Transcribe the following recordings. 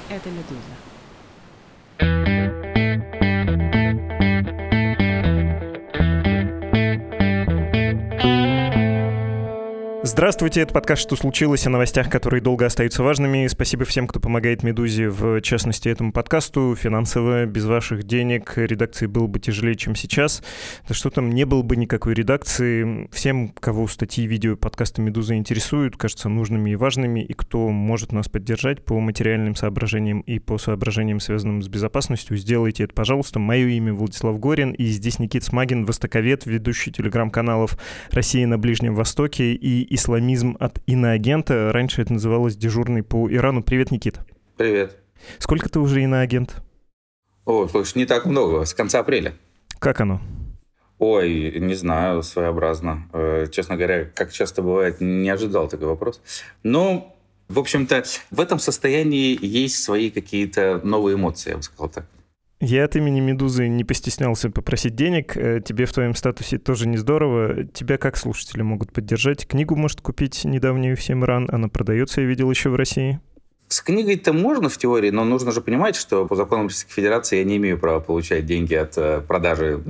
Это «Медуза». Здравствуйте, это подкаст «Что случилось?» о новостях, которые долго остаются важными. Спасибо всем, кто помогает «Медузе», в частности, этому подкасту. Финансово, без ваших денег редакции было бы тяжелее, чем сейчас. Да что там, не было бы никакой редакции. Всем, кого статьи, видео, подкасты «Медузы» интересуют, кажутся нужными и важными, и кто может нас поддержать по материальным соображениям и по соображениям, связанным с безопасностью, сделайте это, пожалуйста. Мое имя Владислав Горин, и здесь Никита Смагин, востоковед, ведущий телеграм-каналов «Россия на Ближнем Востоке» и «Исламизм от иноагента». Раньше это называлось «Дежурный по Ирану». Привет, Никита. Привет. Сколько ты уже иноагент? О, слушай, не так много, с конца апреля. Как оно? Ой, не знаю, своеобразно. Честно говоря, как часто бывает, не ожидал такой вопрос. Но, в общем-то, в этом состоянии есть свои какие-то новые эмоции, я бы сказал так. Я от имени «Медузы» не постеснялся попросить денег. Тебе в твоем статусе тоже не здорово. Тебя как слушатели могут поддержать? Книгу может купить недавнюю «Всем Иран». Она продается, я видел, еще в России. С книгой-то можно в теории, но нужно же понимать, что по законам Российской Федерации я не имею права получать деньги от продажи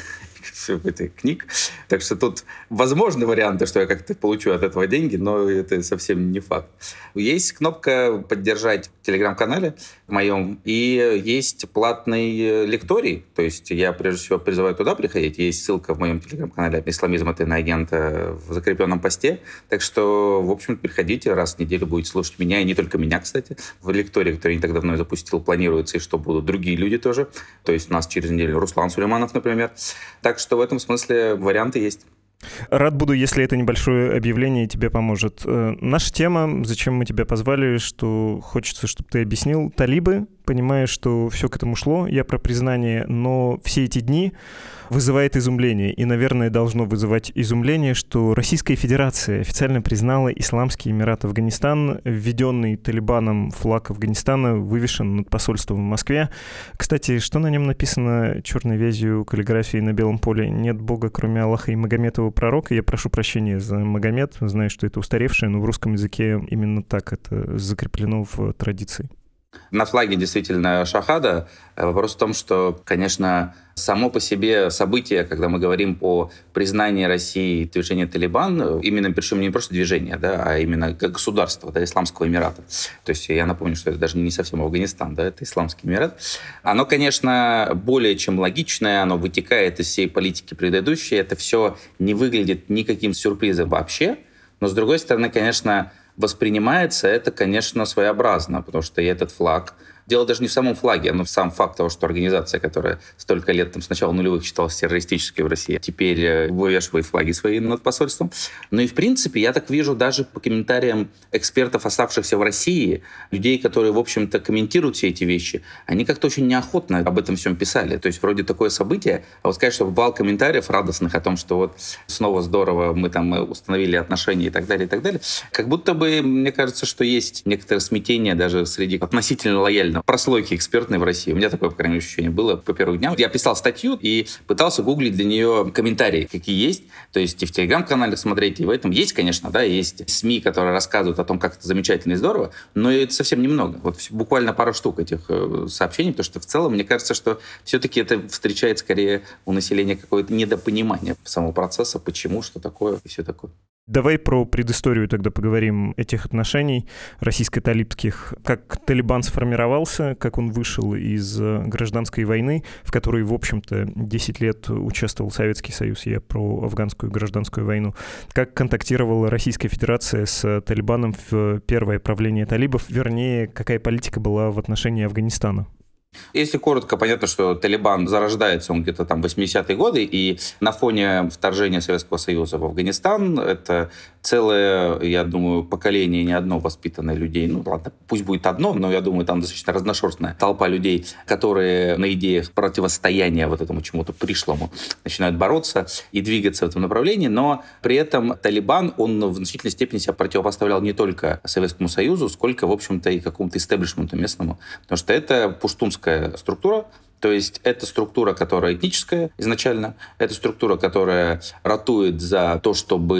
этих книг. Так что тут возможны варианты, что я как-то получу от этого деньги, но это совсем не факт. Есть кнопка «Поддержать» в телеграм-канале моем, и есть платный лекторий. То есть я, прежде всего, призываю туда приходить. Есть ссылка в моем телеграм-канале «Исламизм от иноагента» в закрепленном посте. Так что, в общем, приходите, раз в неделю будете слушать меня, и не только меня, кстати. В лектории, который я не так давно запустил, планируется, и что будут другие люди тоже. То есть у нас через неделю Руслан Сулейманов, например. Так что в этом смысле варианты есть. Рад буду, если это небольшое объявление тебе поможет. Наша тема, зачем мы тебя позвали, что хочется, чтобы ты объяснил. Талибы, понимая, что все к этому шло, я про признание, но все эти дни вызывает изумление. И, наверное, должно вызывать изумление, что Российская Федерация официально признала Исламский Эмират Афганистан. Введенный Талибаном флаг Афганистана вывешен над посольством в Москве. Кстати, что на нем написано черной вязью каллиграфией на белом поле? Нет Бога, кроме Аллаха и Магометова пророка. Я прошу прощения за Магомед. Знаю, что это устаревшее, но в русском языке именно так это закреплено в традиции. На флаге действительно шахада. Вопрос в том, что, конечно, само по себе событие, когда мы говорим о признании России движения «Талибан», именно, причем не просто движение, да, а именно как государство, да, Исламского Эмирата. То есть я напомню, что это даже не совсем Афганистан, да, это Исламский Эмират. Оно, конечно, более чем логичное, оно вытекает из всей политики предыдущей. Это все не выглядит никаким сюрпризом вообще. Но, с другой стороны, конечно, воспринимается это, конечно, своеобразно, потому что и этот флаг... Дело даже не в самом флаге, но в сам факт того, что организация, которая столько лет, там, с начала нулевых считалась террористической в России, теперь вывешивает флаги свои над посольством. Ну и, в принципе, я так вижу даже по комментариям экспертов, оставшихся в России, людей, которые, в общем-то, комментируют все эти вещи, они как-то очень неохотно об этом всем писали. То есть вроде такое событие, а вот сказать, что вал комментариев радостных о том, что вот снова здорово, мы там установили отношения и так далее, как будто бы, мне кажется, что есть некоторое смятение даже среди относительно лояльного прослойки экспертной в России. У меня такое, по крайней мере, ощущение было по первым дням. Я писал статью и пытался гуглить для нее комментарии, какие есть. То есть и в телеграм-канале смотреть, и в этом есть, конечно, да, есть СМИ, которые рассказывают о том, как это замечательно и здорово, но это совсем немного. Вот буквально пару штук этих сообщений, потому что в целом, мне кажется, что все-таки это встречает скорее у населения какое-то недопонимание самого процесса, почему, что такое и все такое. Давай про предысторию тогда поговорим этих отношений российско-талибских. Как Талибан сформировался, как он вышел из гражданской войны, в которой, в общем-то, 10 лет участвовал Советский Союз, я про афганскую гражданскую войну. Как контактировала Российская Федерация с Талибаном в первое правление талибов, вернее, какая политика была в отношении Афганистана? Если коротко, понятно, что Талибан зарождается, он где-то там 80-е годы, и на фоне вторжения Советского Союза в Афганистан это целое, я думаю, поколение, не одно воспитанное людей, ну ладно, пусть будет одно, но я думаю, там достаточно разношерстная толпа людей, которые на идеях противостояния вот этому чему-то пришлому начинают бороться и двигаться в этом направлении, но при этом Талибан, он в значительной степени себя противопоставлял не только Советскому Союзу, сколько, в общем-то, и какому-то истеблишменту местному, потому что это пуштунская структура, то есть это структура, которая этническая изначально, это структура, которая ратует за то, чтобы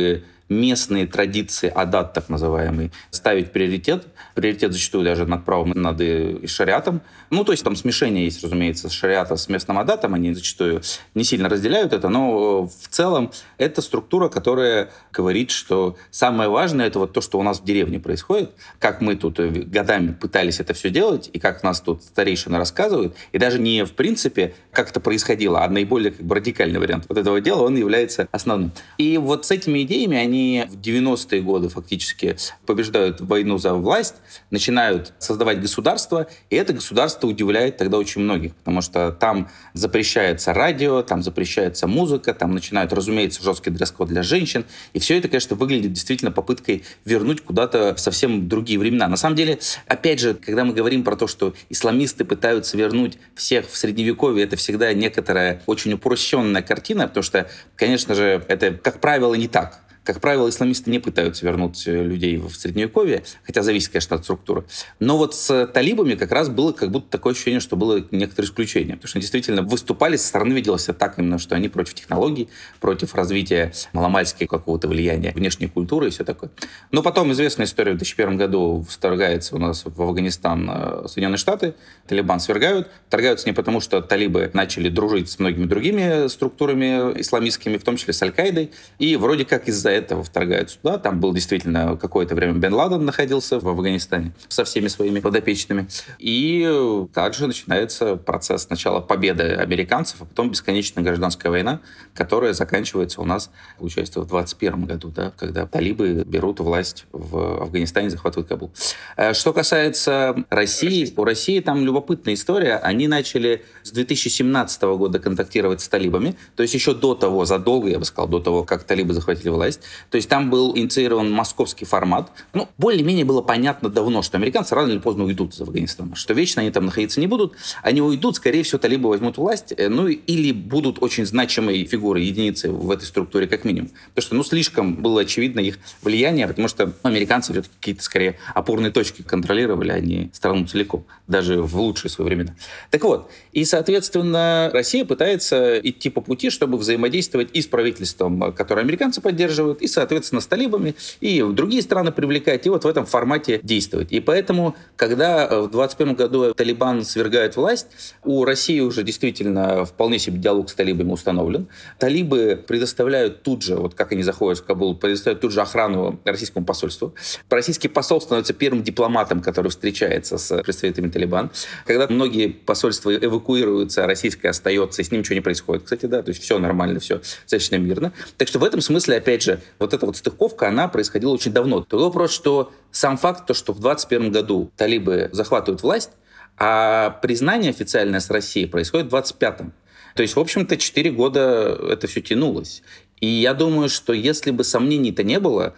местные традиции, адат так называемый, ставить приоритет. Приоритет зачастую даже над правом, над шариатом. Ну, то есть там смешение есть, разумеется, шариата с местным адатом. Они зачастую не сильно разделяют это, но в целом это структура, которая говорит, что самое важное — это вот то, что у нас в деревне происходит, как мы тут годами пытались это все делать, и как нас тут старейшины рассказывают, и даже не в принципе, как это происходило, а наиболее радикальный вариант вот этого дела, он является основным. И вот с этими идеями они в 90-е годы фактически побеждают войну за власть, начинают создавать государство, и это государство удивляет тогда очень многих, потому что там запрещается радио, там запрещается музыка, там начинают, разумеется, жесткий дресс-код для женщин, и все это, конечно, выглядит действительно попыткой вернуть куда-то в совсем другие времена. На самом деле, опять же, когда мы говорим про то, что исламисты пытаются вернуть всех в Средневековье, это всегда некоторая очень упрощенная картина, потому что, конечно же, это, как правило, не так. Как правило, исламисты не пытаются вернуть людей в Средневековье, хотя зависит, конечно, от структуры. Но вот с талибами как раз было как будто такое ощущение, что было некоторое исключение. Потому что они действительно выступали, со стороны виделось так именно, что они против технологий, против развития маломальского какого-то влияния внешней культуры и все такое. Но потом известная история: в 2001 году вторгается у нас в Афганистан Соединенные Штаты, Талибан свергают. Вторгаются не потому, что талибы начали дружить с многими другими структурами исламистскими, в том числе с Аль-Каидой, и вроде как из-за этого вторгаются туда. Там был действительно какое-то время Бен Ладен находился в Афганистане со всеми своими подопечными. И также начинается процесс сначала победы американцев, а потом бесконечная гражданская война, которая заканчивается у нас, получается, в 2021 году, да, когда талибы берут власть в Афганистане, захватывают Кабул. Что касается России, у России там любопытная история. Они начали с 2017 года контактировать с талибами, то есть еще до того, задолго, я бы сказал, до того, как талибы захватили власть. То есть там был инициирован московский формат. Ну, более-менее было понятно давно, что американцы рано или поздно уйдут из Афганистана, что вечно они там находиться не будут. Они уйдут, скорее всего, талибы возьмут власть, ну или будут очень значимой фигурой, единицей в этой структуре как минимум. Потому что, слишком было очевидно их влияние, потому что американцы все-таки какие-то, скорее, опорные точки контролировали, а не страну целиком, даже в лучшие свои времена. Так вот, и, соответственно, Россия пытается идти по пути, чтобы взаимодействовать и с правительством, которое американцы поддерживают, и, соответственно, с талибами, и другие страны привлекать, и вот в этом формате действовать. И поэтому, когда в 2021 году Талибан свергает власть, у России уже действительно вполне себе диалог с талибами установлен. Талибы предоставляют тут же, вот как они заходят в Кабул, предоставляют тут же охрану российскому посольству. Российский посол становится первым дипломатом, который встречается с представителями Талибан. Когда многие посольства эвакуируются, а российское остается, и с ним ничего не происходит, кстати, да, то есть все нормально, все достаточно мирно. Так что в этом смысле, опять же, вот эта вот стыковка, она происходила очень давно. Другой вопрос, что сам факт, то, что в 2021 году талибы захватывают власть, а признание официальное с Россией происходит в 2025. То есть, в общем-то, 4 года это все тянулось. И я думаю, что если бы сомнений-то не было,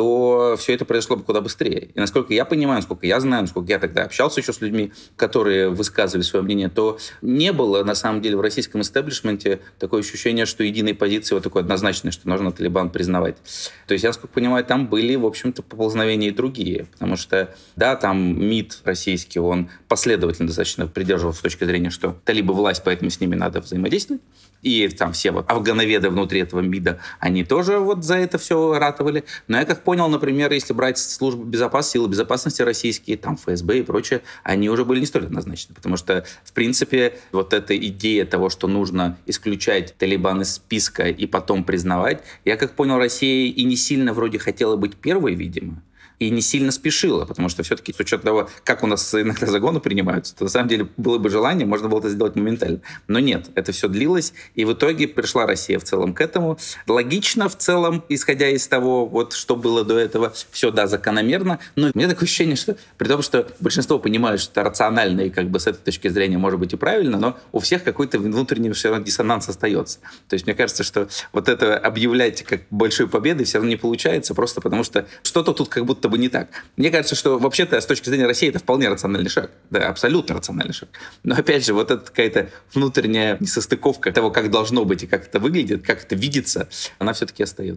то все это произошло бы куда быстрее. И насколько я понимаю, насколько я знаю, насколько я тогда общался еще с людьми, которые высказывали свое мнение, то не было, на самом деле, в российском истеблишменте такое ощущение, что единой позиции вот такой однозначной, что нужно Талибан признавать. То есть, я, насколько понимаю, там были, в общем-то, поползновения и другие. Потому что, да, там МИД российский, он последовательно достаточно придерживался с точки зрения, что талибы власть, поэтому с ними надо взаимодействовать. И там все вот афгановеды внутри этого МИДа, они тоже вот за это все ратовали. Но я как понял, например, если брать службу безопасности, силы безопасности российские, там ФСБ и прочее, они уже были не столь однозначны. Потому что, в принципе, вот эта идея того, что нужно исключать Талибан из списка и потом признавать, я как понял, Россия и не сильно вроде хотела быть первой, видимо, и не сильно спешила, потому что все-таки с учетом того, как у нас иногда загоны принимаются, то на самом деле было бы желание, можно было это сделать моментально. Но нет, это все длилось, и в итоге пришла Россия в целом к этому. Логично в целом, исходя из того, вот, что было до этого, все, да, закономерно, но у меня такое ощущение, что при том, что большинство понимают, что это рационально и как бы с этой точки зрения может быть и правильно, но у всех какой-то внутренний все равно диссонанс остается. То есть мне кажется, что вот это объявлять как большой победой все равно не получается, просто потому что что-то тут как будто бы не так. Мне кажется, что вообще-то с точки зрения России это вполне рациональный шаг. Да, абсолютно рациональный шаг. Но опять же, вот эта какая-то внутренняя несостыковка того, как должно быть и как это выглядит, как это видится, она все-таки остается.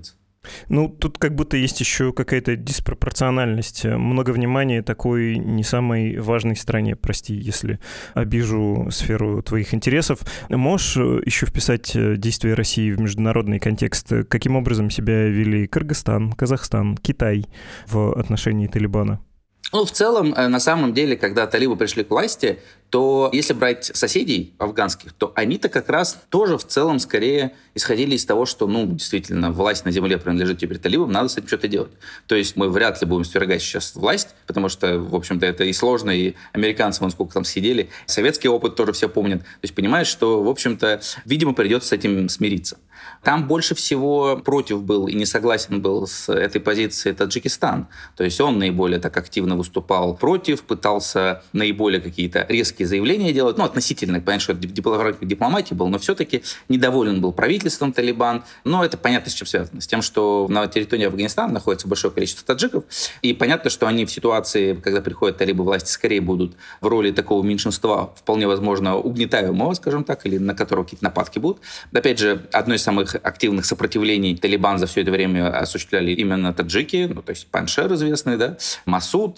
Ну, тут как будто есть еще какая-то диспропорциональность. Много внимания такой не самой важной стране, прости, если обижу сферу твоих интересов. Можешь еще вписать действия России в международный контекст? Каким образом себя вели Кыргызстан, Казахстан, Китай в отношении Талибана? Ну, в целом, на самом деле, когда талибы пришли к власти, то если брать соседей афганских, то они-то как раз тоже в целом скорее исходили из того, что, действительно, власть на земле принадлежит теперь талибам, надо с этим что-то делать. То есть мы вряд ли будем свергать сейчас власть, потому что, в общем-то, это и сложно, и американцы, вон сколько там сидели. Советский опыт тоже все помнят. То есть понимаешь, что, в общем-то, видимо, придется с этим смириться. Там больше всего против был и не согласен был с этой позицией Таджикистан. То есть он наиболее так активно выступал против, пытался наиболее какие-то резкие заявления делать. Относительно, понятно, что это дипломатия был, но все-таки недоволен был правительством Талибан. Но это понятно, с чем связано. С тем, что на территории Афганистана находится большое количество таджиков. И понятно, что они в ситуации, когда приходят талибы власти, скорее будут в роли такого меньшинства, вполне возможно, угнетаемого, скажем так, или на которого какие-то нападки будут. Опять же, одно из самых активных сопротивлений Талибан за все это время осуществляли именно таджики, то есть Паншер известный, да, Масуд,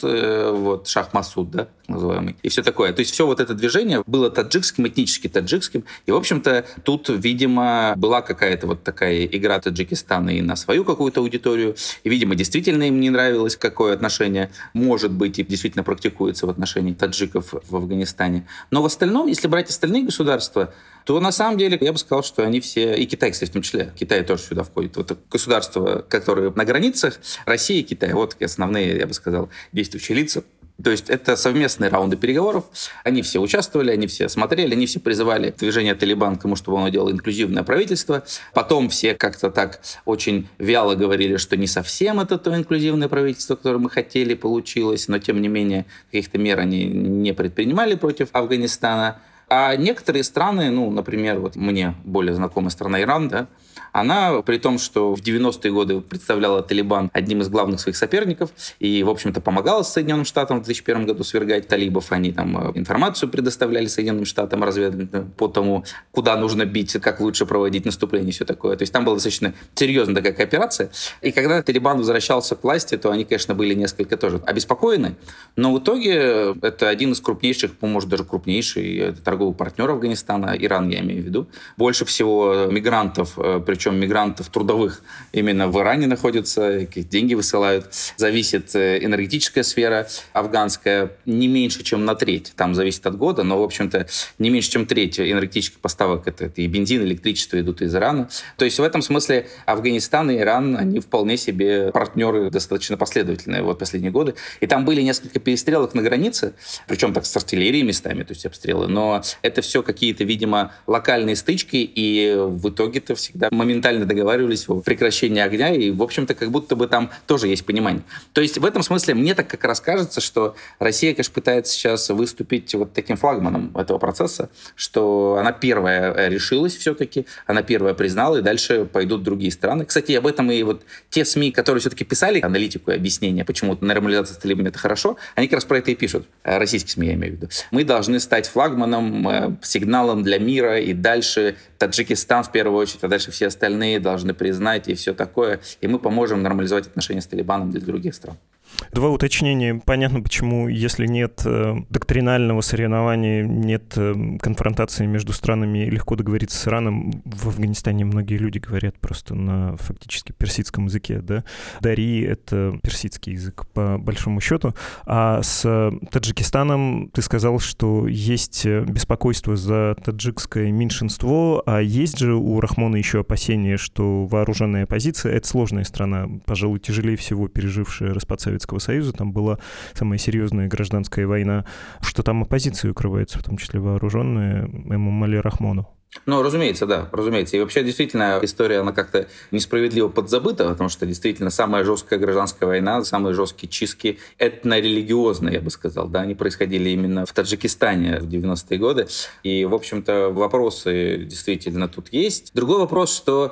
Шах Масуд, да, так называемый, и все такое. То есть все вот это движение было таджикским, этнически таджикским, и, в общем-то, тут, видимо, была какая-то вот такая игра Таджикистана и на свою какую-то аудиторию, и, видимо, действительно им не нравилось, какое отношение может быть и действительно практикуется в отношении таджиков в Афганистане. Но в остальном, если брать остальные государства, то на самом деле я бы сказал, что они все, и Китай, кстати, в том числе, Китай тоже сюда входит. Вот государства, которые на границах, Россия и Китай, вот основные, я бы сказал, действующие лица. То есть это совместные раунды переговоров. Они все участвовали, они все смотрели, они все призывали движение Талибан к тому, чтобы оно делало инклюзивное правительство. Потом все как-то так очень вяло говорили, что не совсем это то инклюзивное правительство, которое мы хотели, получилось, но тем не менее каких-то мер они не предпринимали против Афганистана. А некоторые страны, например, вот мне более знакомая страна Иран, да, она, при том, что в 90-е годы представляла Талибан одним из главных своих соперников и, в общем-то, помогала Соединенным Штатам в 2001 году свергать талибов. Они там информацию предоставляли Соединенным Штатам разведывательную по тому, куда нужно бить, как лучше проводить наступление и все такое. То есть там была достаточно серьезная такая кооперация. И когда Талибан возвращался к власти, то они, конечно, были несколько тоже обеспокоены. Но в итоге это один из крупнейших, может, даже крупнейший торговый партнер Афганистана, Иран, я имею в виду. Больше всего мигрантов, причем мигрантов трудовых именно в Иране находятся, деньги высылают. Зависит энергетическая сфера афганская не меньше, чем на треть. Там зависит от года, но, в общем-то, не меньше, чем треть энергетических поставок. Это и бензин, электричество идут из Ирана. То есть в этом смысле Афганистан и Иран, они вполне себе партнеры достаточно последовательные в последние годы. И там были несколько перестрелок на границе, причем так с артиллерией местами, то есть обстрелы. Но это все какие-то, видимо, локальные стычки, и в итоге-то всегда моментально договаривались о прекращении огня, и, в общем-то, как будто бы там тоже есть понимание. То есть в этом смысле мне так как раз кажется, что Россия, конечно, пытается сейчас выступить вот таким флагманом этого процесса, что она первая решилась все-таки, она первая признала, и дальше пойдут другие страны. Кстати, об этом и вот те СМИ, которые все-таки писали аналитику и объяснение, почему нормализация с талибами — это хорошо, они как раз про это и пишут. Российские СМИ, я имею в виду. Мы должны стать флагманом, сигналом для мира, и дальше Таджикистан в первую очередь, а дальше все остальные должны признать и все такое. И мы поможем нормализовать отношения с Талибаном для других стран. Два уточнения. Понятно, почему, если нет доктринального соревнования, нет конфронтации между странами, легко договориться с Ираном. В Афганистане многие люди говорят просто на фактически персидском языке, да. Дари — это персидский язык, по большому счету. А с Таджикистаном ты сказал, что есть беспокойство за таджикское меньшинство, а есть же у Рахмона еще опасения, что вооруженная оппозиция — это сложная страна, пожалуй, тяжелее всего пережившая распад Советского Союза, там была самая серьезная гражданская война, что там оппозиция укрывается, в том числе вооруженная, Эмомали Рахмону. Разумеется, да, разумеется. И вообще, действительно, история, она как-то несправедливо подзабыта, потому что, действительно, самая жесткая гражданская война, самые жесткие чистки этно-религиозные, я бы сказал, да, они происходили именно в Таджикистане в 90-е годы. И, в общем-то, вопросы действительно тут есть. Другой вопрос, что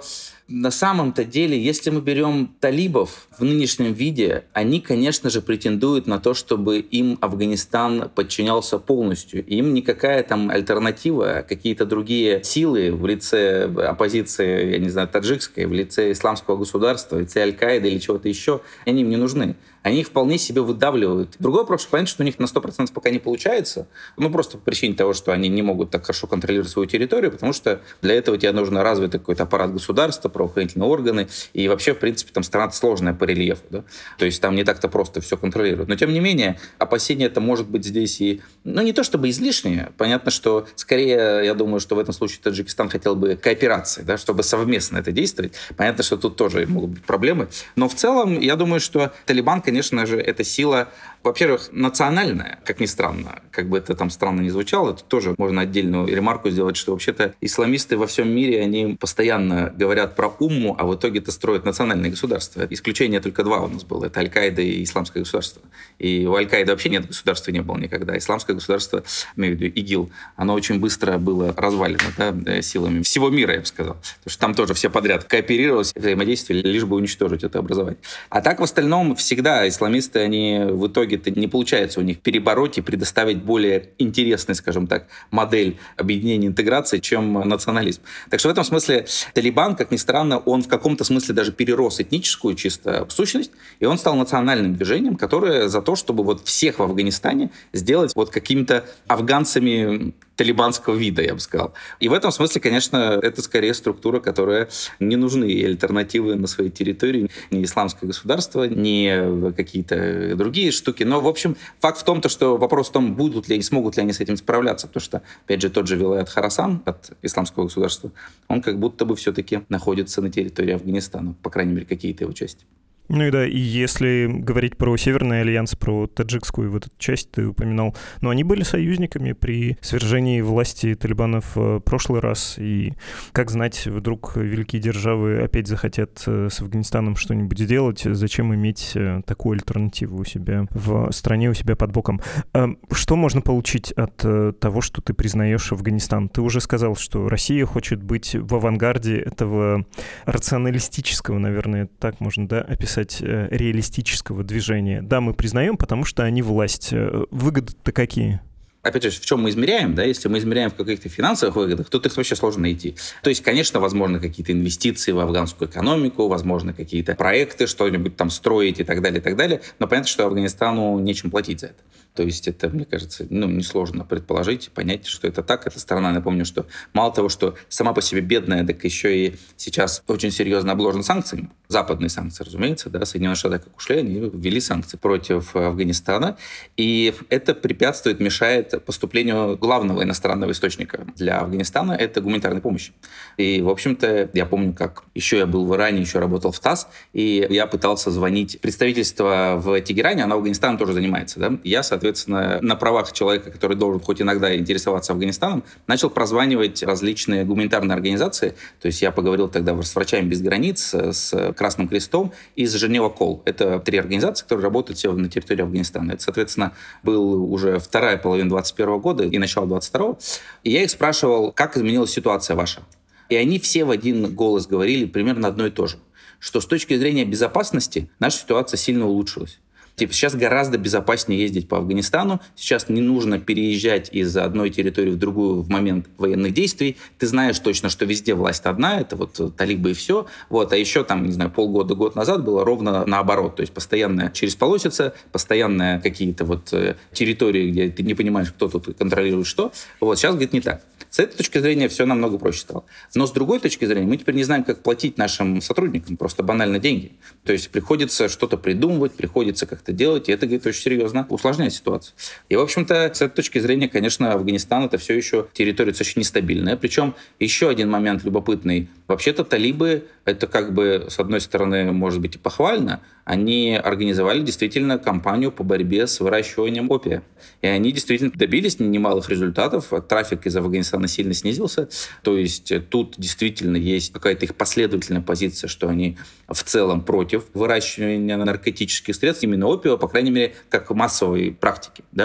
На самом-то деле, если мы берем талибов в нынешнем виде, они, конечно же, претендуют на то, чтобы им Афганистан подчинялся полностью. Им никакая там альтернатива, какие-то другие силы в лице оппозиции, я не знаю, таджикской, в лице исламского государства, в лице Аль-Каиды или чего-то еще, они им не нужны. Они их вполне себе выдавливают. Другой вопрос, понятно, что у них на 100% пока не получается. Просто по причине того, что они не могут так хорошо контролировать свою территорию, потому что для этого тебе нужно развитый какой-то аппарат государства, правоохранительные органы. И вообще, в принципе, там страна сложная по рельефу. Да? То есть там не так-то просто все контролируют. Но, тем не менее, опасения это может быть здесь и... не то чтобы излишнее. Понятно, что скорее, я думаю, что в этом случае Таджикистан хотел бы кооперации, да, чтобы совместно это действовать. Понятно, что тут тоже могут быть проблемы. Но в целом, я думаю, что Талибан, конечно же, это сила, во-первых, национальная, как ни странно, как бы это там странно не звучало, это тоже можно отдельную ремарку сделать, что вообще-то исламисты во всем мире, они постоянно говорят про умму, а в итоге-то строят национальные государства. Исключение только два у нас было, это Аль-Каида и Исламское государство. И у Аль-Каиды вообще нет государства, не было никогда. Исламское государство, имею в виду ИГИЛ, оно очень быстро было развалено, да, силами всего мира, я бы сказал. Потому что там тоже все подряд кооперировались, взаимодействовали, лишь бы уничтожить это образование. А так в остальном всегда исламисты, они в итоге-то не получается у них перебороть и предоставить более интересный, скажем так, модель объединения интеграции, чем национализм. Так что в этом смысле Талибан, как ни странно, он в каком-то смысле даже перерос этническую чисто сущность, и он стал национальным движением, которое за то, чтобы вот всех в Афганистане сделать вот какими-то афганцами талибанского вида, я бы сказал. И в этом смысле, конечно, это скорее структура, которая не нужны альтернативы на своей территории. Ни исламское государство, ни какие-то другие штуки. Но, в общем, факт в том, что вопрос в том, будут ли они, смогут ли они с этим справляться. Потому что, опять же, тот же Вилаят Хорасан от исламского государства, он как будто бы все-таки находится на территории Афганистана, по крайней мере, какие-то его части. И да, и если говорить про Северный альянс, про таджикскую вот эту часть ты упоминал, но они были союзниками при свержении власти талибанов в прошлый раз, и как знать, вдруг великие державы опять захотят с Афганистаном что-нибудь сделать, зачем иметь такую альтернативу у себя в стране, у себя под боком. Что можно получить от того, что ты признаешь Афганистан? Ты уже сказал, что Россия хочет быть в авангарде этого рационалистического, наверное, так можно, да, описать, реалистического движения. Да, мы признаем, потому что они власть. Выгоды-то какие? Опять же, в чем мы измеряем, да, если мы измеряем в каких-то финансовых выгодах, то их вообще сложно найти. То есть, конечно, возможно, какие-то инвестиции в афганскую экономику, возможно, какие-то проекты, что-нибудь там строить и так далее, но понятно, что Афганистану нечем платить за это. То есть это, мне кажется, несложно предположить, понять, что это так. Эта страна, напомню, что мало того, что сама по себе бедная, так еще и сейчас очень серьезно обложена санкциями. Западные санкции, разумеется, да, Соединенные Штаты как ушли, они ввели санкции против Афганистана. И это препятствует, мешает поступлению главного иностранного источника для Афганистана, это гуманитарная помощь. И, в общем-то, я помню, как еще я был в Иране, еще работал в ТАСС, и я пытался звонить представительство в Тегеране, оно Афганистаном тоже занимается, да. Я, соответственно, на правах человека, который должен хоть иногда интересоваться Афганистаном, начал прозванивать различные гуманитарные организации. То есть я поговорил тогда с «Врачами без границ», с Красным Крестом и с Женева Кол. Это 3 организации, которые работают все на территории Афганистана. Это, соответственно, был уже вторая половина 21 года и начало 22-го. И я их спрашивал, как изменилась ситуация ваша. И они все в один голос говорили примерно одно и то же, что с точки зрения безопасности наша ситуация сильно улучшилась. Сейчас гораздо безопаснее ездить по Афганистану. Сейчас не нужно переезжать из одной территории в другую в момент военных действий. Ты знаешь точно, что везде власть одна, это вот талибы и все. А еще там, не знаю, полгода, год назад было ровно наоборот. То есть постоянная черезполосица, постоянные какие-то территории, где ты не понимаешь, кто тут контролирует что. Сейчас, говорит, не так. С этой точки зрения все намного проще стало. Но с другой точки зрения мы теперь не знаем, как платить нашим сотрудникам, просто банально деньги. То есть приходится что-то придумывать, приходится как-то делать, и это, говорит, очень серьезно усложняет ситуацию. И, в общем-то, с этой точки зрения, конечно, Афганистан — это все еще территория очень нестабильная. Причем еще один момент любопытный. Вообще-то талибы — это как бы, с одной стороны, может быть и похвально, они организовали действительно кампанию по борьбе с выращиванием опия. И они действительно добились немалых результатов. Трафик из Афганистана сильно снизился. То есть тут действительно есть какая-то их последовательная позиция, что они в целом против выращивания наркотических средств, именно опиума, по крайней мере, как массовой практики. Да?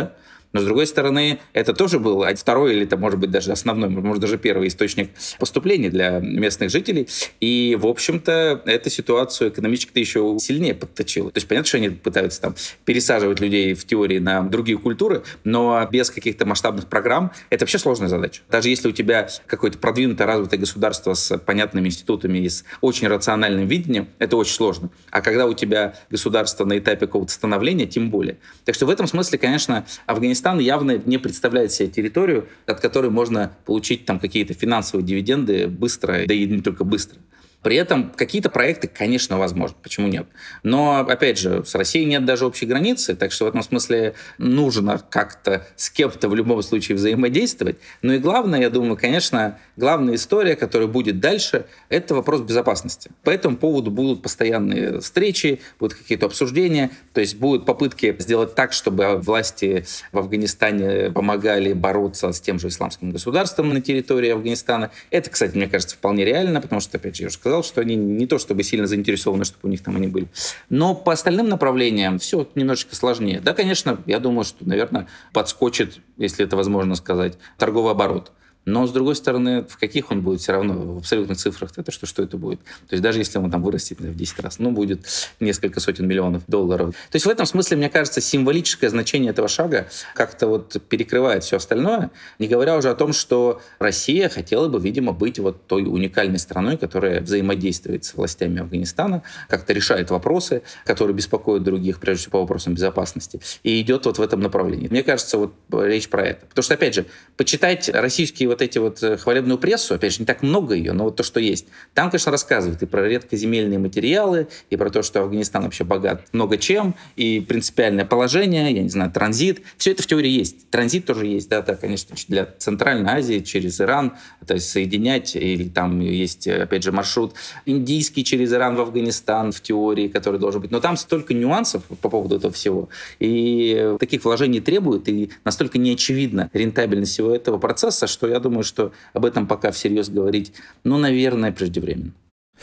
Но, с другой стороны, это тоже был второй или, может быть, даже основной, может, даже первый источник поступления для местных жителей. И, в общем-то, эта ситуацию экономически еще сильнее подточила. То есть понятно, что они пытаются там пересаживать людей в теории на другие культуры, но без каких-то масштабных программ это вообще сложная задача. Даже если у тебя какое-то продвинутое, развитое государство с понятными институтами и с очень рациональным видением, это очень сложно. А когда у тебя государство на этапе какого-то становления, тем более. Так что в этом смысле, конечно, Афганистан явно не представляет себе территорию, от которой можно получить там какие-то финансовые дивиденды быстро, да и не только быстро. При этом какие-то проекты, конечно, возможны. Почему нет? Но, опять же, с Россией нет даже общей границы, так что в этом смысле нужно как-то с кем-то в любом случае взаимодействовать. Ну и главное, я думаю, конечно, главная история, которая будет дальше, это вопрос безопасности. По этому поводу будут постоянные встречи, будут какие-то обсуждения, то есть будут попытки сделать так, чтобы власти в Афганистане помогали бороться с тем же исламским государством на территории Афганистана. Это, кстати, мне кажется, вполне реально, потому что, опять же, я уже сказал, что они не то чтобы сильно заинтересованы, чтобы у них там они были. Но по остальным направлениям все немножечко сложнее. Да, конечно, я думаю, что, наверное, подскочит, если это возможно сказать, торговый оборот. Но, с другой стороны, в каких он будет все равно, в абсолютных цифрах, это что это будет? То есть даже если он там вырастет в 10 раз, будет несколько сотен миллионов долларов. То есть в этом смысле, мне кажется, символическое значение этого шага как-то вот перекрывает все остальное, не говоря уже о том, что Россия хотела бы, видимо, быть вот той уникальной страной, которая взаимодействует с властями Афганистана, как-то решает вопросы, которые беспокоят других, прежде всего по вопросам безопасности, и идет вот в этом направлении. Мне кажется, вот речь про это. Потому что, опять же, почитать российские вот эти вот хвалебную прессу, опять же, не так много ее, но вот то, что есть. Там, конечно, рассказывают и про редкоземельные материалы, и про то, что Афганистан вообще богат много чем, и принципиальное положение, я не знаю, транзит. Все это в теории есть. Транзит тоже есть, да, конечно, для Центральной Азии через Иран, то есть соединять, или там есть, опять же, маршрут индийский через Иран в Афганистан в теории, который должен быть. Но там столько нюансов по поводу этого всего, и таких вложений требует, и настолько неочевидна рентабельность всего этого процесса, что я думаю, что об этом пока всерьез говорить, наверное, преждевременно.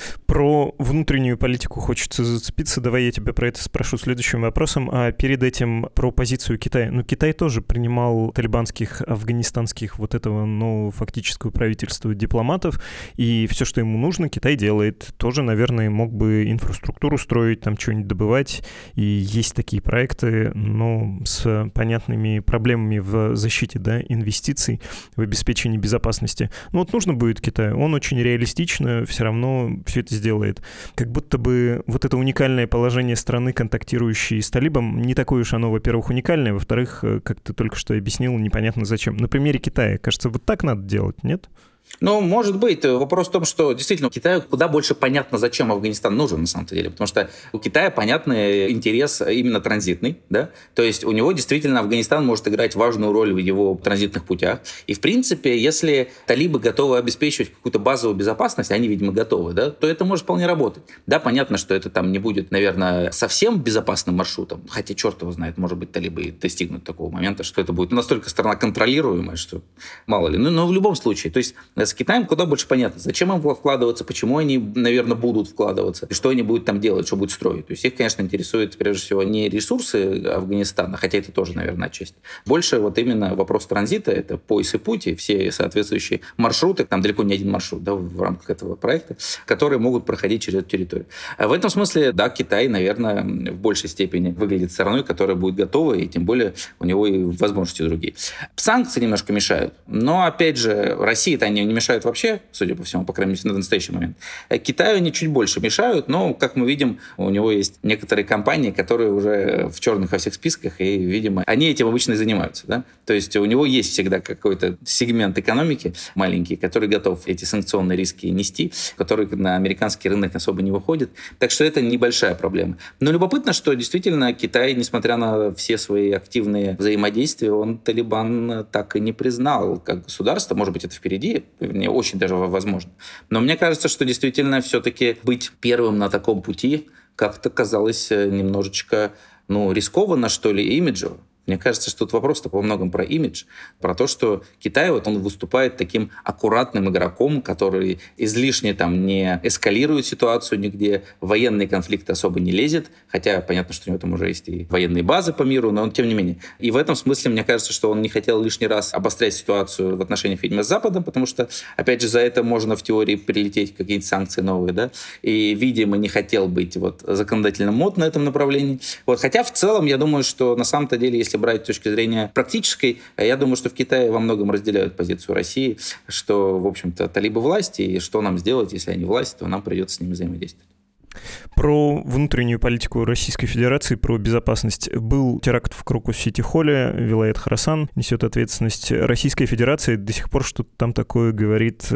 Про внутреннюю политику хочется зацепиться. Давай я тебя про это спрошу следующим вопросом. А перед этим про позицию Китая. Китай тоже принимал талибанских, афганистанских, вот этого нового фактического правительства дипломатов, и все, что ему нужно, Китай делает. Тоже, наверное, мог бы инфраструктуру строить, там что-нибудь добывать, и есть такие проекты, но с понятными проблемами в защите, да, инвестиций, в обеспечении безопасности. Нужно будет Китаю. Он очень реалистично все равно все это сделает. Как будто бы вот это уникальное положение страны, контактирующей с талибом, не такое уж оно, во-первых, уникальное, во-вторых, как ты только что объяснил, непонятно зачем. На примере Китая, кажется, вот так надо делать, нет? Может быть. Вопрос в том, что действительно Китаю куда больше понятно, зачем Афганистан нужен на самом деле. Потому что у Китая понятный интерес именно транзитный. Да? То есть у него действительно Афганистан может играть важную роль в его транзитных путях. И в принципе, если талибы готовы обеспечивать какую-то базовую безопасность, они, видимо, готовы, да, то это может вполне работать. Да, понятно, что это там не будет, наверное, совсем безопасным маршрутом. Хотя черт его знает, может быть, талибы достигнут такого момента, что это будет настолько страна контролируемая, что мало ли. Но в любом случае, то есть с Китаем куда больше понятно, зачем им вкладываться, почему они, наверное, будут вкладываться, и что они будут там делать, что будут строить. То есть их, конечно, интересует, прежде всего, не ресурсы Афганистана, хотя это тоже, наверное, отчасти. Больше вот именно вопрос транзита, это пояс и путь, и все соответствующие маршруты, там далеко не один маршрут, да, в рамках этого проекта, которые могут проходить через эту территорию. А в этом смысле, да, Китай, наверное, в большей степени выглядит страной, которая будет готова, и тем более у него и возможности другие. Санкции немножко мешают, но, опять же, России-то они не мешают вообще, судя по всему, по крайней мере, на настоящий момент. Китаю они чуть больше мешают, но, как мы видим, у него есть некоторые компании, которые уже в черных во всех списках, и, видимо, они этим обычно и занимаются. Да? То есть у него есть всегда какой-то сегмент экономики маленький, который готов эти санкционные риски нести, который на американский рынок особо не выходит. Так что это небольшая проблема. Но любопытно, что действительно Китай, несмотря на все свои активные взаимодействия, он Талибан так и не признал как государство. Может быть, это впереди, не очень даже возможно. Но мне кажется, что действительно все-таки быть первым на таком пути как-то казалось немножечко рискованно, что ли, имиджево. Мне кажется, что тут вопрос-то во многом про имидж, про то, что Китай, вот он выступает таким аккуратным игроком, который излишне там не эскалирует ситуацию нигде, в военные конфликты особо не лезет, хотя понятно, что у него там уже есть и военные базы по миру, но тем не менее. И в этом смысле, мне кажется, что он не хотел лишний раз обострять ситуацию в отношениях, видимо, с Западом, потому что, опять же, за это можно в теории прилететь какие-то санкции новые, да, и, видимо, не хотел быть вот законодательно мод на этом направлении. Вот. Хотя в целом, я думаю, что на самом-то деле, если брать с точки зрения практической, я думаю, что в Китае во многом разделяют позицию России, что, в общем-то, талибы власти, и что нам сделать, если они власть, то нам придется с ними взаимодействовать. Про внутреннюю политику Российской Федерации, про безопасность. Был теракт в Крокус-Сити-Холле, Вилает Хорасан несет ответственность. Российская Федерация до сих пор что-то там такое говорит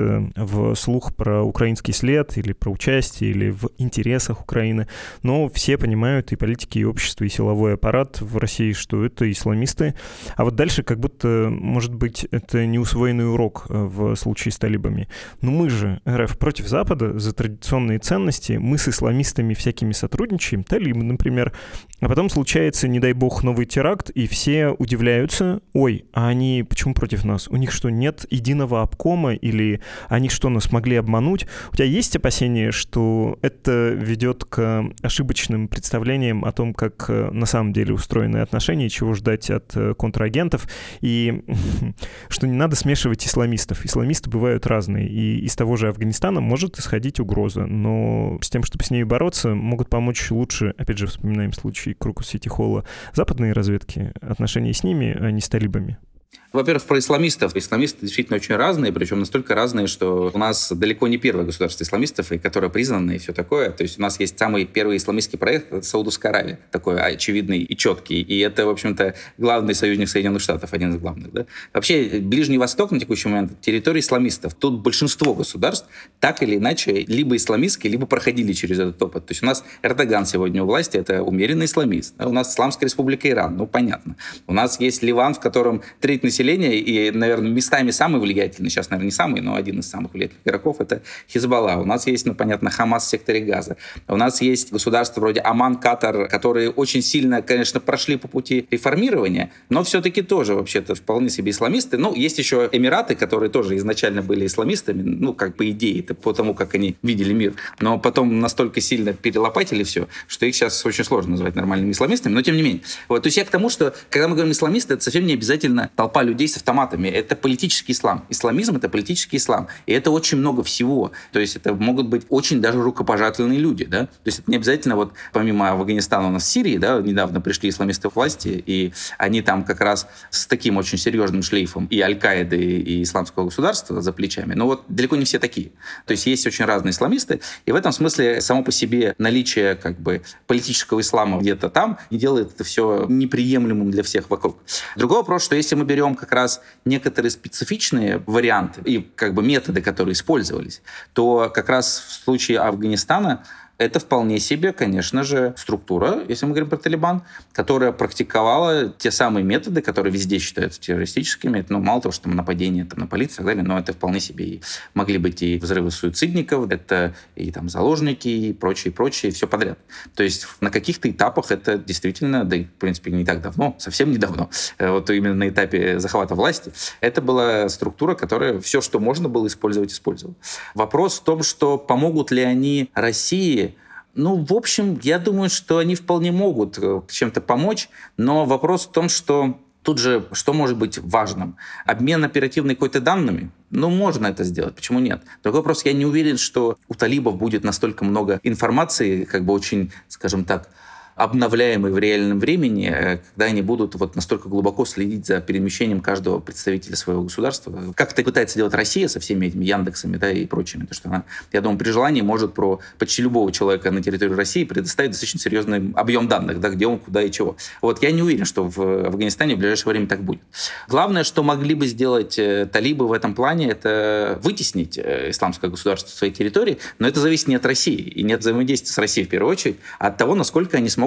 вслух про украинский след или про участие, или в интересах Украины. Но все понимают, и политики, и общество, и силовой аппарат в России, что это исламисты. А вот дальше как будто, может быть, это неусвоенный урок в случае с талибами. Но мы же, РФ, против Запада за традиционные ценности, мы с исламистами всякими сотрудничаем, талибы, например, а потом случается, не дай бог, новый теракт, и все удивляются, ой, а они почему против нас? У них что, нет единого обкома, или они что, нас могли обмануть? У тебя есть опасения, что это ведет к ошибочным представлениям о том, как на самом деле устроены отношения, чего ждать от контрагентов, и что не надо смешивать исламистов. Исламисты бывают разные, и из того же Афганистана может исходить угроза, но с тем, чтобы с ней бороться, могут помочь лучше, опять же, вспоминаем случай Крокус-Сити-Холла, западные разведки, отношения с ними, а не с талибами. Во-первых, про исламистов. Исламисты действительно очень разные, причем настолько разные, что у нас далеко не первое государство исламистов, и которое признано, и все такое. То есть у нас есть самый первый исламистский проект — это Саудовская Аравия, такой очевидный и четкий. И это, в общем-то, главный союзник Соединенных Штатов, один из главных. Да? Вообще, Ближний Восток на текущий момент — территория исламистов. Тут большинство государств так или иначе либо исламистские, либо проходили через этот опыт. То есть у нас Эрдоган сегодня у власти — это умеренный исламист. Да? У нас Исламская Республика Иран, ну, понятно. У нас есть Ливан, в котором треть населения и, наверное, местами самый влиятельный, сейчас, наверное, не самый, но один из самых влиятельных игроков — это Хизбалла. У нас есть, ну, понятно, Хамас в секторе Газа. У нас есть государства вроде Оман, Катар, которые очень сильно, конечно, прошли по пути реформирования, но все-таки тоже, вообще-то, вполне себе исламисты. Ну, есть еще Эмираты, которые тоже изначально были исламистами, ну, как по идее, это по тому, как они видели мир, но потом настолько сильно перелопатили все, что их сейчас очень сложно назвать нормальными исламистами, но тем не менее. Вот, то есть я к тому, что, когда мы говорим исламисты, это совсем не обязательно толпа людей с автоматами. Это политический ислам. Исламизм — это политический ислам. И это очень много всего. То есть это могут быть очень даже рукопожательные люди. Да? То есть это не обязательно, вот помимо Афганистана у нас в Сирии, да, недавно пришли исламисты к власти, и они там как раз с таким очень серьезным шлейфом и Аль-Каиды, и исламского государства за плечами. Но вот далеко не все такие. То есть есть очень разные исламисты, и в этом смысле само по себе наличие как бы политического ислама где-то там не делает это все неприемлемым для всех вокруг. Другой вопрос, что если мы берем как раз некоторые специфичные варианты и как бы методы, которые использовались, то как раз в случае Афганистана это вполне себе, конечно же, структура, если мы говорим про Талибан, которая практиковала те самые методы, которые везде считаются террористическими. Это, ну, мало того, что нападения там, на полицию и так далее, но это вполне себе и могли быть и взрывы суицидников, это и там заложники, и прочее, и все подряд. То есть на каких-то этапах это действительно, да и, в принципе, не так давно, совсем недавно, вот именно на этапе захвата власти, это была структура, которая все, что можно было использовать, использовала. Вопрос в том, что помогут ли они России. Ну, в общем, я думаю, что они вполне могут чем-то помочь, но вопрос в том, что тут же что может быть важным? Обмен оперативной какой-то данными? Ну, можно это сделать, почему нет? Другой вопрос, я не уверен, что у талибов будет настолько много информации, как бы очень, скажем так, обновляемый в реальном времени, когда они будут вот настолько глубоко следить за перемещением каждого представителя своего государства. Как это пытается делать Россия со всеми этими Яндексами, да, и прочими. То, что она, я думаю, при желании может про почти любого человека на территории России предоставить достаточно серьезный объем данных, да, где он, куда и чего. Вот я не уверен, что в Афганистане в ближайшее время так будет. Главное, что могли бы сделать талибы в этом плане, это вытеснить исламское государство с своей территории, но это зависит не от России и не от взаимодействия с Россией в первую очередь, а от того, насколько они смогут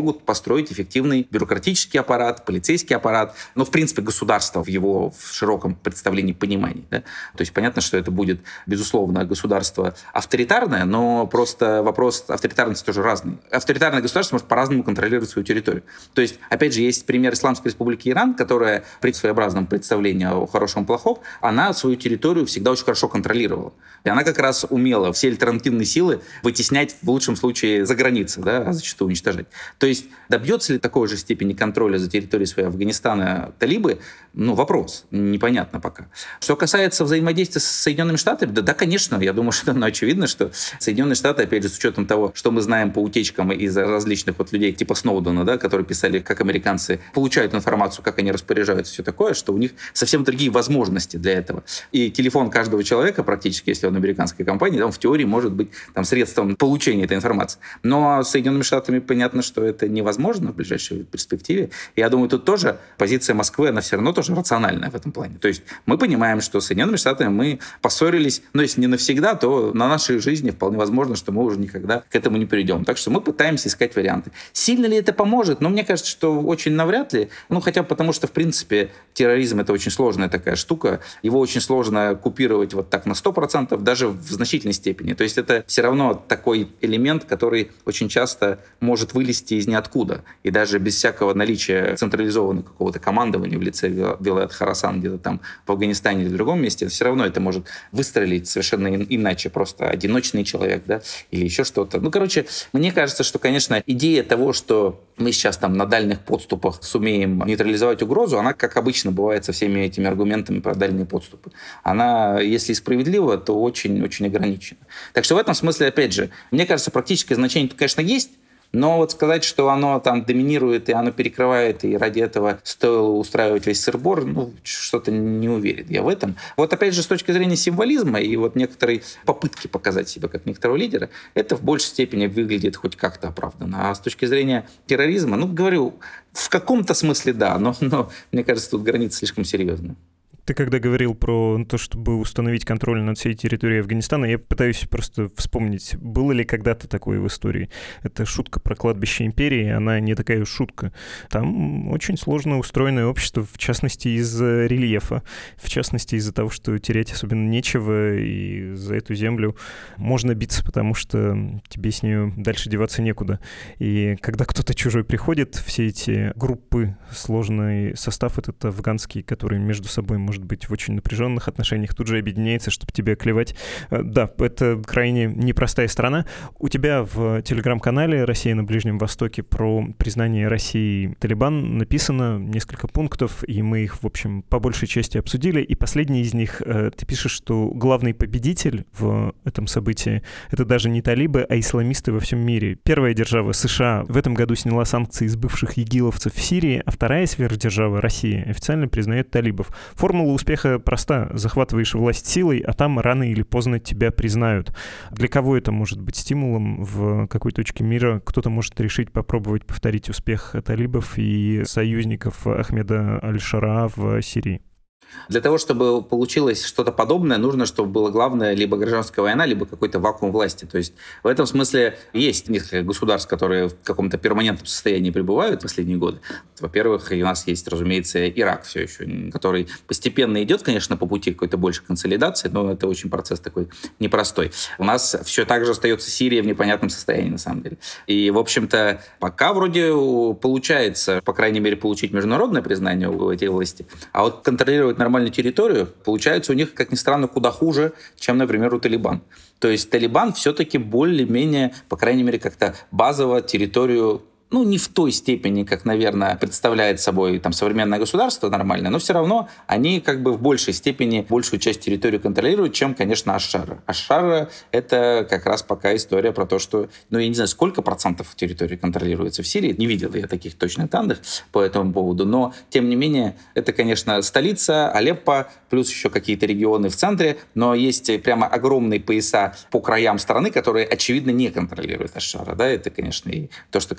смогут построить эффективный бюрократический аппарат, полицейский аппарат, в принципе, государство в широком представлении, понимании. Да? То есть понятно, что это будет, безусловно, государство авторитарное, но просто вопрос авторитарности тоже разный. Авторитарное государство может по-разному контролировать свою территорию. То есть, опять же, есть пример Исламской республики Иран, которая при своеобразном представлении о хорошем и плохом, она свою территорию всегда очень хорошо контролировала. И она как раз умела все альтернативные силы вытеснять в лучшем случае за границы, да, а зачастую уничтожать. То есть добьется ли такой же степени контроля за территорией своей Афганистана талибы? Вопрос. Непонятно пока. Что касается взаимодействия с Соединенными Штатами, да, конечно, я думаю, что очевидно, что Соединенные Штаты, опять же, с учетом того, что мы знаем по утечкам из различных людей типа Сноудена, да, которые писали, как американцы получают информацию, как они распоряжаются, все такое, что у них совсем другие возможности для этого. И телефон каждого человека практически, если он американской компании, он в теории может быть средством получения этой информации. Но с Соединенными Штатами понятно, что это невозможно в ближайшей перспективе. Я думаю, тут тоже позиция Москвы, она все равно тоже рациональная в этом плане. То есть мы понимаем, что с Соединенными Штатами мы поссорились, если не навсегда, то на нашей жизни вполне возможно, что мы уже никогда к этому не перейдем. Так что мы пытаемся искать варианты. Сильно ли это поможет? Мне кажется, что очень навряд ли. Хотя потому что, в принципе, терроризм — это очень сложная такая штука. Его очень сложно купировать вот так на 100%, даже в значительной степени. То есть это все равно такой элемент, который очень часто может вылезти из ниоткуда. И даже без всякого наличия централизованного какого-то командования в лице Вилайат Хорасан где-то там в Афганистане или в другом месте, все равно это может выстрелить совершенно иначе. Просто одиночный человек, да, или еще что-то. Мне кажется, что, конечно, идея того, что мы сейчас на дальних подступах сумеем нейтрализовать угрозу, она, как обычно бывает со всеми этими аргументами про дальние подступы, она, если справедлива, то очень-очень ограничена. Так что в этом смысле, опять же, мне кажется, практическое значение тут, конечно, есть, но сказать, что оно доминирует и оно перекрывает, и ради этого стоило устраивать весь сыр-бор, что-то не уверен я в этом. Опять же, с точки зрения символизма и некоторой попытки показать себя как некоторого лидера, это в большей степени выглядит хоть как-то оправданно. А с точки зрения терроризма, говорю, в каком-то смысле да, но мне кажется, тут граница слишком серьезная. Ты когда говорил про то, чтобы установить контроль над всей территорией Афганистана, я пытаюсь просто вспомнить, было ли когда-то такое в истории. Это шутка про кладбище империи, она не такая уж шутка. Там очень сложно устроенное общество, в частности, из-за рельефа, в частности, из-за того, что терять особенно нечего, и за эту землю можно биться, потому что тебе с нее дальше деваться некуда. И когда кто-то чужой приходит, все эти группы, сложный состав этот афганский, который между собой может быть в очень напряженных отношениях, тут же объединяется, чтобы тебе клевать. Да, это крайне непростая страна. У тебя в телеграм-канале «Россия на Ближнем Востоке» про признание России Талибан написано несколько пунктов, и мы их, в общем, по большей части обсудили. И последний из них, ты пишешь, что главный победитель в этом событии — это даже не талибы, а исламисты во всем мире. Первая держава, США, в этом году сняла санкции с бывших игиловцев в Сирии, а вторая сверхдержава, Россия, официально признает талибов. Формула успеха проста. Захватываешь власть силой, а там рано или поздно тебя признают. Для кого это может быть стимулом в какой точке мира? Кто-то может решить попробовать повторить успех талибов и союзников Ахмеда Аль-Шара в Сирии. Для того, чтобы получилось что-то подобное, нужно, чтобы было главное либо гражданская война, либо какой-то вакуум власти. То есть в этом смысле есть несколько государств, которые в каком-то перманентном состоянии пребывают в последние годы. Во-первых, у нас есть, разумеется, Ирак все еще, который постепенно идет, конечно, по пути какой-то большей консолидации, но это очень процесс такой непростой. У нас все так же остается Сирия в непонятном состоянии, на самом деле. И, в общем-то, пока вроде получается, по крайней мере, получить международное признание у этой власти, а контролировать нормальную территорию, получается у них, как ни странно, куда хуже, чем, например, у Талибан. То есть Талибан все-таки более-менее, по крайней мере, как-то базово территорию, не в той степени, как, наверное, представляет собой современное государство нормальное, но все равно они в большей степени большую часть территории контролируют, чем, конечно, Аш-Шара. Аш-Шара — это как раз пока история про то, что, я не знаю, сколько процентов территории контролируется в Сирии, не видел я таких точных данных по этому поводу, но, тем не менее, это, конечно, столица, Алеппо, плюс еще какие-то регионы в центре, но есть прямо огромные пояса по краям страны, которые, очевидно, не контролируют Аш-Шара. Да? Это, конечно, и то, что контролирует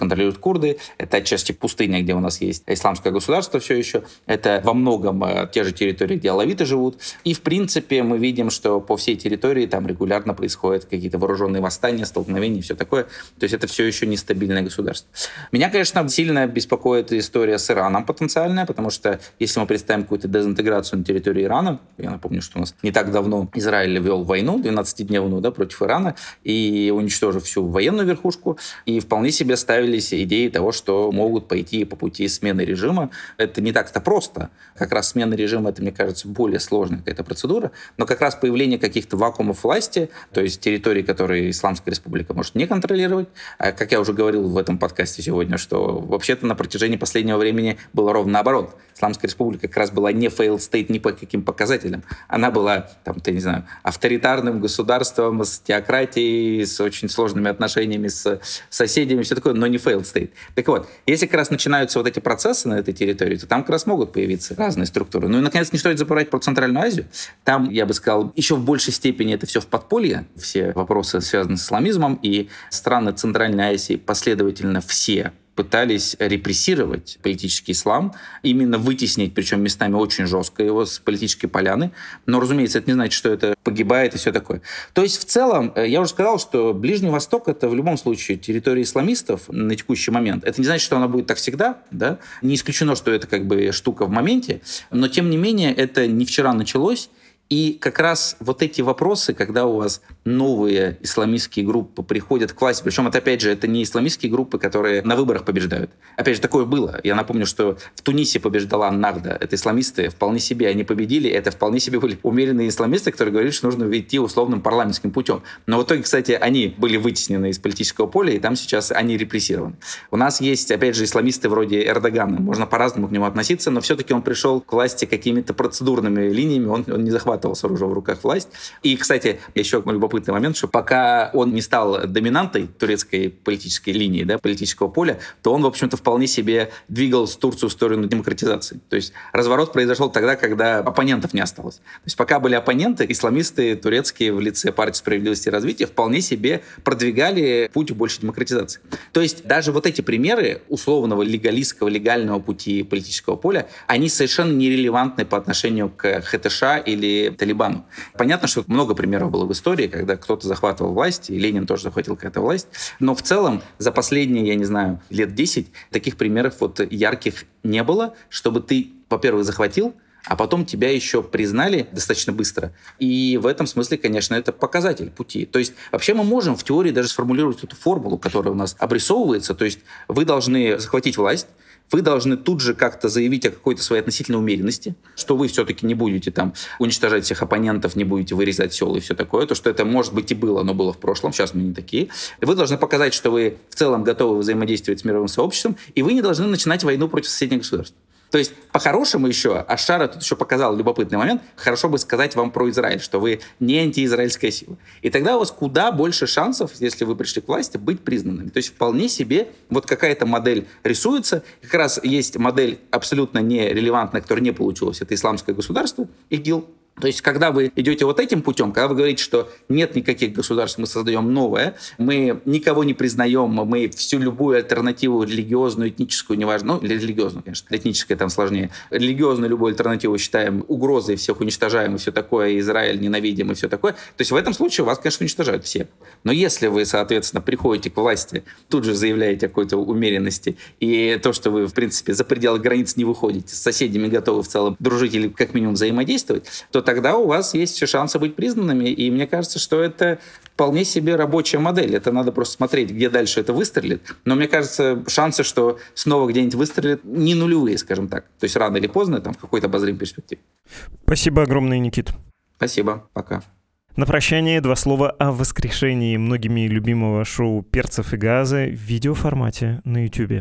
курды, это отчасти пустыня, где у нас есть исламское государство все еще, это во многом те же территории, где алавиты живут. И, в принципе, мы видим, что по всей территории там регулярно происходят какие-то вооруженные восстания, столкновения и все такое. То есть это все еще нестабильное государство. Меня, конечно, сильно беспокоит история с Ираном потенциальная, потому что если мы представим какую-то дезинтеграцию на территории Ирана, я напомню, что у нас не так давно Израиль вел войну, 12-дневную, да, против Ирана, и уничтожив всю военную верхушку, и вполне себе ставились идеи того, что могут пойти по пути смены режима. Это не так-то просто. Как раз смена режима, это, мне кажется, более сложная какая-то процедура, но как раз появление каких-то вакуумов власти, то есть территории, которые Исламская Республика может не контролировать, а, как я уже говорил в этом подкасте сегодня, что вообще-то на протяжении последнего времени было ровно наоборот. Исламская Республика как раз была не failed state ни по каким показателям. Она была, там, я не знаю, авторитарным государством с теократией, с очень сложными отношениями с соседями, все такое, но не failed state. Так вот, если как раз начинаются вот эти процессы на этой территории, то там как раз могут появиться разные структуры. Ну и, наконец, не стоит забывать про Центральную Азию. Там, я бы сказал, еще в большей степени это все в подполье. Все вопросы связаны с исламизмом, и страны Центральной Азии последовательно все пытались репрессировать политический ислам, именно вытеснить, причем местами очень жестко его с политической поляны. Но, разумеется, это не значит, что это погибает и все такое. То есть, в целом, я уже сказал, что Ближний Восток — это в любом случае территория исламистов на текущий момент. Это не значит, что она будет так всегда, да? Не исключено, что это как бы штука в моменте, но, тем не менее, это не вчера началось. И как раз вот эти вопросы, когда у вас новые исламистские группы приходят к власти, причем это, опять же, это не исламистские группы, которые на выборах побеждают. Опять же, такое было. Я напомню, что в Тунисе побеждала Нахда. Это исламисты вполне себе, они победили. Это вполне себе были умеренные исламисты, которые говорили, что нужно идти условным парламентским путем. Но в итоге, кстати, они были вытеснены из политического поля, и там сейчас они репрессированы. У нас есть, опять же, исламисты вроде Эрдогана. Можно по-разному к нему относиться, но все-таки он пришел к власти какими-то процедурными линиями, он не захватывал с оружием в руках власть. И, кстати, еще любопытный момент, что пока он не стал доминантой турецкой политической линии, да, политического поля, то он, в общем-то, вполне себе двигал Турцию в сторону демократизации. То есть разворот произошел тогда, когда оппонентов не осталось. То есть пока были оппоненты, исламисты турецкие в лице партии справедливости и развития вполне себе продвигали путь к большей демократизации. То есть даже вот эти примеры условного легалистского, легального пути политического поля, они совершенно нерелевантны по отношению к ХТШ или Талибану. Понятно, что много примеров было в истории, когда кто-то захватывал власть, и Ленин тоже захватил какая-то власть. Но в целом за последние, я не знаю, лет 10 таких примеров вот ярких не было, чтобы ты, во-первых, захватил, а потом тебя еще признали достаточно быстро. И в этом смысле, конечно, это показатель пути. То есть вообще мы можем в теории даже сформулировать эту формулу, которая у нас обрисовывается. То есть вы должны захватить власть, вы должны тут же как-то заявить о какой-то своей относительной умеренности, что вы все-таки не будете там уничтожать всех оппонентов, не будете вырезать села и все такое. То, что это, может быть, и было, но было в прошлом, сейчас мы не такие. Вы должны показать, что вы в целом готовы взаимодействовать с мировым сообществом, и вы не должны начинать войну против соседних государств. То есть, по-хорошему еще, Аш-Шара тут еще показал любопытный момент, хорошо бы сказать вам про Израиль, что вы не антиизраильская сила. И тогда у вас куда больше шансов, если вы пришли к власти, быть признанными. То есть, вполне себе вот какая-то модель рисуется. Как раз есть модель абсолютно нерелевантная, которая не получилась. Это исламское государство, ИГИЛ. То есть, когда вы идете вот этим путем, когда вы говорите, что нет никаких государств, мы создаем новое, мы никого не признаем, мы всю любую альтернативу религиозную, этническую, неважно, ну, религиозную, конечно, этническая там сложнее, религиозную любую альтернативу считаем угрозой, всех уничтожаем и все такое, Израиль ненавидим и все такое, то есть в этом случае вас, конечно, уничтожают все. Но если вы, соответственно, приходите к власти, тут же заявляете о какой-то умеренности, и то, что вы, в принципе, за пределы границ не выходите, с соседями готовы в целом дружить или как минимум взаимодействовать, то тогда у вас есть все шансы быть признанными. И мне кажется, что это вполне себе рабочая модель. Это надо просто смотреть, где дальше это выстрелит. Но мне кажется, шансы, что снова где-нибудь выстрелит, не нулевые, скажем так. То есть рано или поздно, там, в какой-то обозримой перспективе. Спасибо огромное, Никит. Спасибо. Пока. На прощание 2 слова о воскрешении многими любимого шоу «Перцев и газы» в видеоформате на YouTube.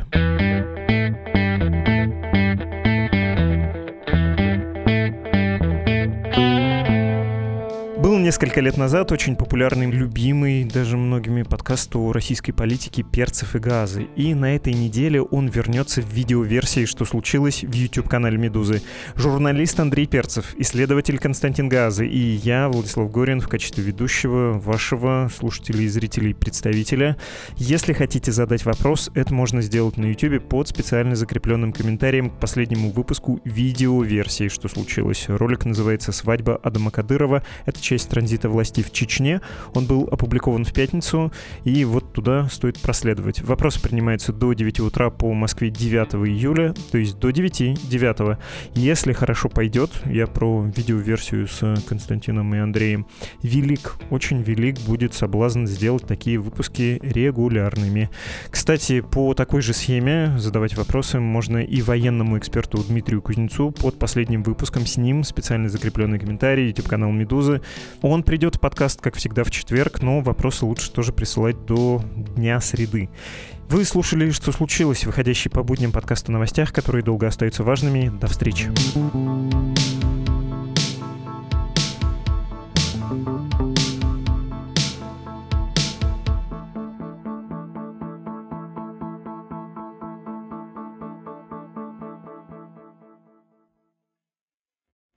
Был Несколько лет назад очень популярный, любимый даже многими подкаст о российской политике «Перцев и газы». И на этой неделе он вернется в видеоверсии «Что случилось» в YouTube-канале «Медузы». Журналист Андрей Перцев, исследователь Константин Газы и я, Владислав Горин, в качестве ведущего, вашего слушателей, зрителей, представителя. Если хотите задать вопрос, это можно сделать на YouTube под специально закрепленным комментарием к последнему выпуску видеоверсии «Что случилось». Ролик называется «Свадьба Адама Кадырова». Это часть транзита власти в Чечне. Он был опубликован в пятницу, и вот туда стоит проследовать. Вопросы принимаются до 9 утра по Москве 9 июля, то есть до 9. Если хорошо пойдет, я про видеоверсию с Константином и Андреем, очень велик будет соблазн сделать такие выпуски регулярными. Кстати, по такой же схеме задавать вопросы можно и военному эксперту Дмитрию Кузнецу под последним выпуском. С ним специально закрепленный комментарий, YouTube-канал «Медузы». Он придет в подкаст, как всегда, в четверг, но вопросы лучше тоже присылать до дня среды. Вы слушали «Что случилось?», выходящий по будням подкаст о новостях, которые долго остаются важными. До встречи.